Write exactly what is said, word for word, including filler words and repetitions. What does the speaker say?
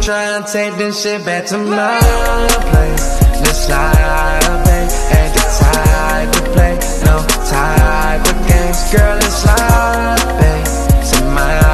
try and take this shit back to my place. Just like, babe, ain't the type to play no type of games. Girl, it's like, babe, to my